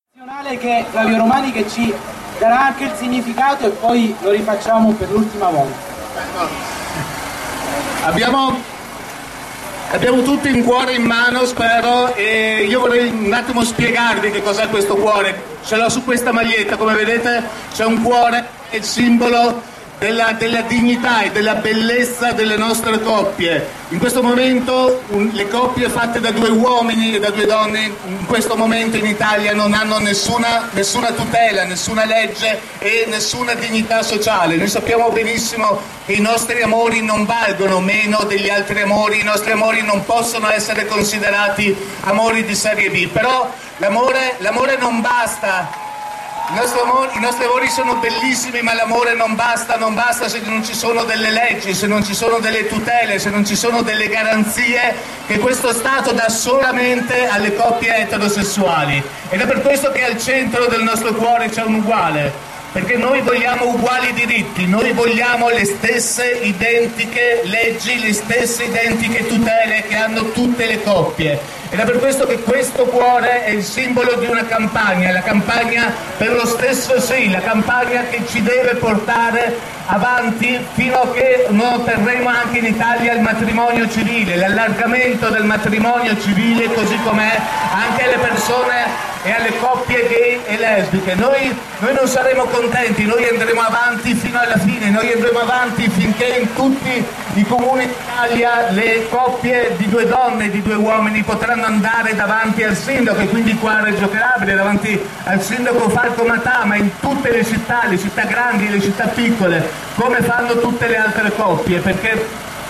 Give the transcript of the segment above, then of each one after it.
Che Flavio Romani che ci darà anche il significato e poi lo rifacciamo per l'ultima volta. Abbiamo tutti un cuore in mano, spero, e io vorrei un attimo spiegarvi che cos'è questo cuore. Ce l'ho su questa maglietta, come vedete c'è un cuore, è il simbolo della dignità e della bellezza delle nostre coppie. In questo momento le coppie fatte da due uomini e da due donne in questo momento in Italia non hanno nessuna tutela, nessuna legge e nessuna dignità sociale. Noi sappiamo benissimo che i nostri amori non valgono meno degli altri amori, i nostri amori non possono essere considerati amori di serie B, però l'amore non basta. I nostri amori sono bellissimi, ma l'amore non basta se non ci sono delle leggi, se non ci sono delle tutele, se non ci sono delle garanzie che questo Stato dà solamente alle coppie eterosessuali. Ed è per questo che al centro del nostro cuore c'è un uguale, perché noi vogliamo uguali diritti, noi vogliamo le stesse identiche leggi, le stesse identiche tutele che hanno tutte le coppie. Ed è per questo che questo cuore è il simbolo di una campagna, la campagna per lo stesso sì, la campagna che ci deve portare avanti fino a che non otterremo anche in Italia il matrimonio civile, l'allargamento del matrimonio civile così com'è anche alle persone e alle coppie gay e lesbiche. Noi non saremo contenti, noi andremo avanti fino alla fine, noi andremo avanti finché in tutti i comuni d'Italia le coppie di due donne e di due uomini potranno andare davanti al sindaco, e quindi qua a Reggio Calabria davanti al sindaco Falco Matà, ma in tutte le città grandi, le città piccole, come fanno tutte le altre coppie, perché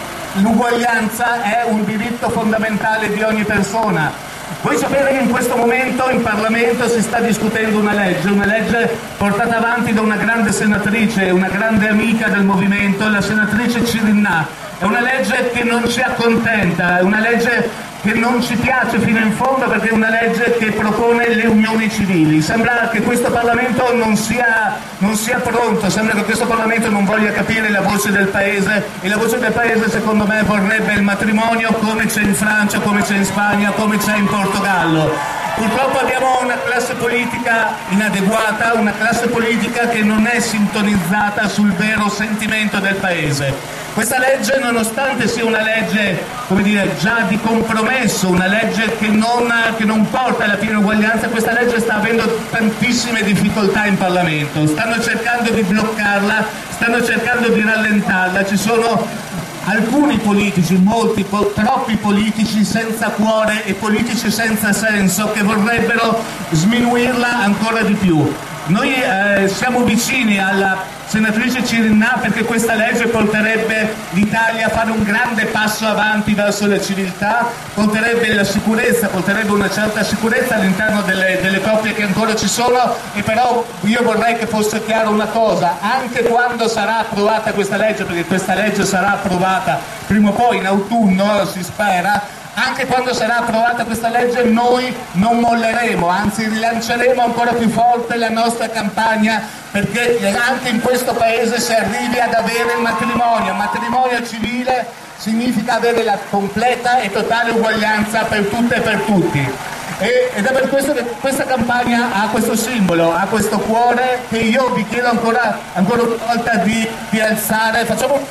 l'uguaglianza è un diritto fondamentale di ogni persona. Voi sapete che in questo momento in Parlamento si sta discutendo una legge portata avanti da una grande senatrice, una grande amica del movimento, la senatrice Cirinnà. È una legge che non ci accontenta, è una legge che non ci piace fino in fondo, perché è una legge che propone le unioni civili. Sembra che questo Parlamento non sia pronto, sembra che questo Parlamento non voglia capire la voce del Paese, e la voce del Paese secondo me vorrebbe il matrimonio come c'è in Francia, come c'è in Spagna, come c'è in Portogallo. Purtroppo abbiamo una classe politica inadeguata, una classe politica che non è sintonizzata sul vero sentimento del Paese. Questa legge, nonostante sia una legge, come dire, già di compromesso, una legge che non porta alla piena uguaglianza, questa legge sta avendo tantissime difficoltà in Parlamento. Stanno cercando di bloccarla, stanno cercando di rallentarla. Ci sono alcuni politici, molti, troppi politici senza cuore e politici senza senso che vorrebbero sminuirla ancora di più. Noi siamo vicini alla senatrice Cirinnà perché questa legge porterebbe l'Italia a fare un grande passo avanti verso la civiltà, porterebbe la sicurezza, porterebbe una certa sicurezza all'interno delle coppie che ancora ci sono. E però io vorrei che fosse chiara una cosa: anche quando sarà approvata questa legge, perché questa legge sarà approvata prima o poi in autunno, si spera, anche quando sarà approvata questa legge noi non molleremo, anzi rilanceremo ancora più forte la nostra campagna, perché anche in questo paese si arrivi ad avere il matrimonio civile significa avere la completa e totale uguaglianza per tutte e per tutti. Ed è per questo che questa campagna ha questo simbolo, ha questo cuore che io vi chiedo ancora una volta di alzare. Facciamo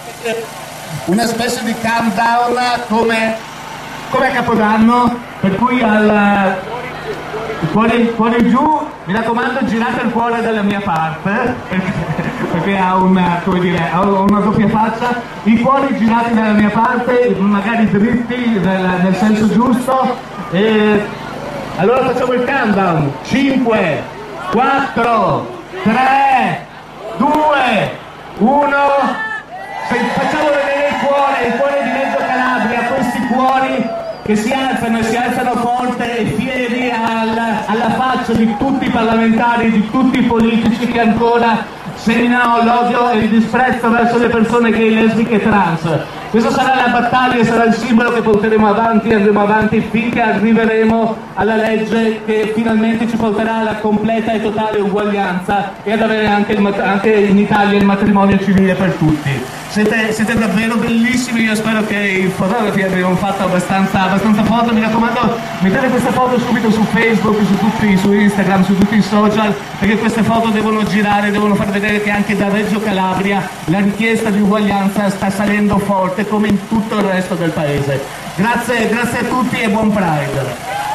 una specie di countdown come a Capodanno, per cui il cuore giù, mi raccomando, girate il cuore dalla mia parte, perché ha una doppia faccia. I cuori girati dalla mia parte, magari dritti nel senso giusto. E allora facciamo il countdown: 5, 4, 3, 2, 1. Facciamo vedere il cuore di Reggio Calabria, questi cuori che si alzano forte e fieri alla faccia di tutti i parlamentari, di tutti i politici che ancora seminano l'odio e il disprezzo verso le persone gay, lesbiche e trans. Questa sarà la battaglia, sarà il simbolo che porteremo avanti, andremo avanti finché arriveremo alla legge che finalmente ci porterà alla completa e totale uguaglianza e ad avere anche in Italia il matrimonio civile per tutti. siete davvero bellissimi, io spero che i fotografi abbiano fatto abbastanza foto, mi raccomando mettete queste foto subito su Facebook, su Instagram, su tutti i social, perché queste foto devono girare, devono far vedere che anche da Reggio Calabria la richiesta di uguaglianza sta salendo forte come in tutto il resto del paese. Grazie a tutti e buon Pride!